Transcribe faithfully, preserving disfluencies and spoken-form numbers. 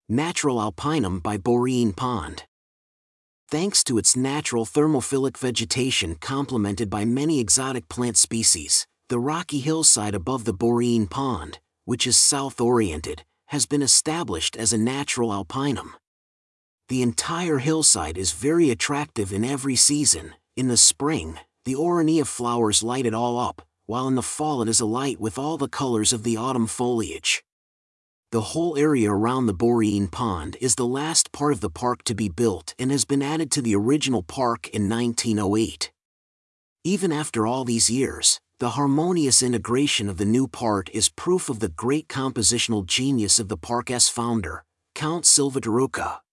Natural Alpinum by Boreen Pond. Thanks to its natural thermophilic vegetation complemented by many exotic plant species, the rocky hillside above the Boreen Pond, which is south-oriented, has been established as a natural alpinum. The entire hillside is very attractive in every season. In the spring, the Orania flowers light it all up, while in the fall it is alight with all the colors of the autumn foliage. The whole area around the Boreen Pond is the last part of the park to be built and has been added to the original park in nineteen oh eight. Even after all these years, the harmonious integration of the new part is proof of the great compositional genius of the park's founder, Count Silva Taruca.